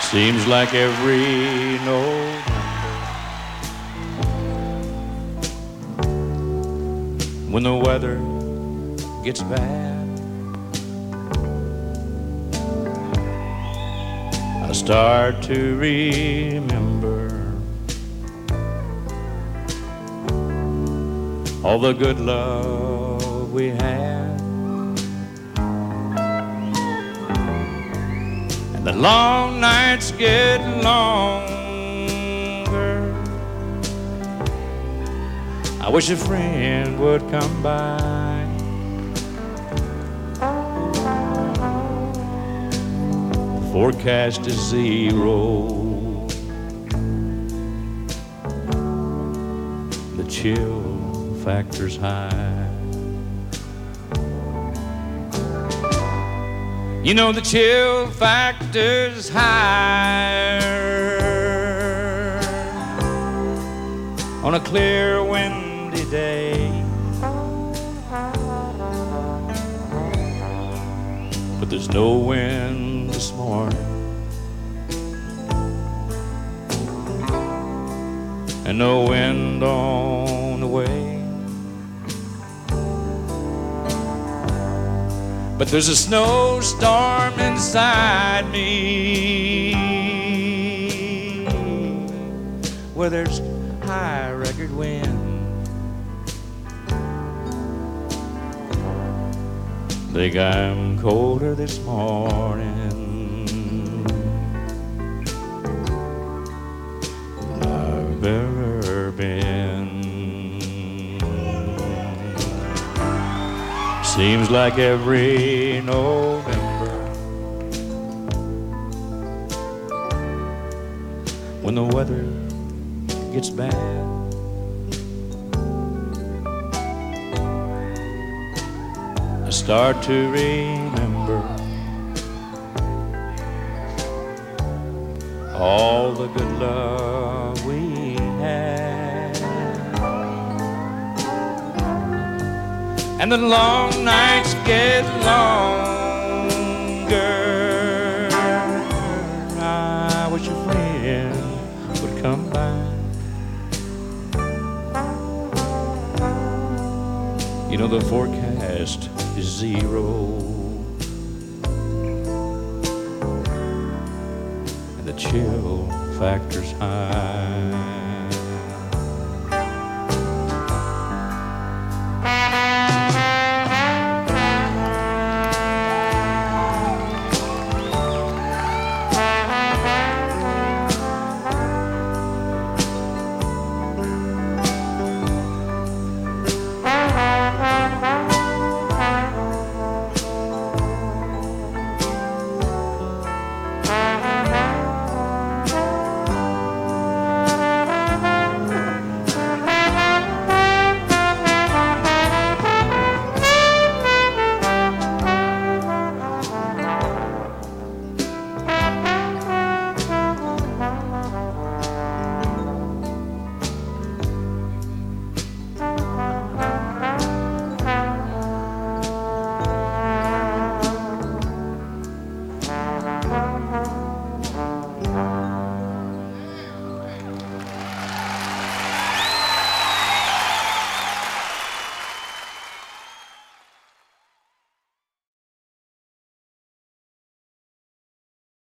Seems like every November when the weather gets bad, I start to remember all the good love we had, and the long nights get longer. I wish a friend would come by. The forecast is 0. The chill factor's high. You know the chill factor's higher on a clear windy day, but there's no wind this morning, and no wind on the way. But there's a snowstorm inside me, where there's high record wind. Think I'm colder this morning than I've ever been. Seems like every November when the weather gets bad, I start to remember all the good love we had, and the long nights get longer. I wish a friend would come by. You know the forecast is 0, and the chill factor's high.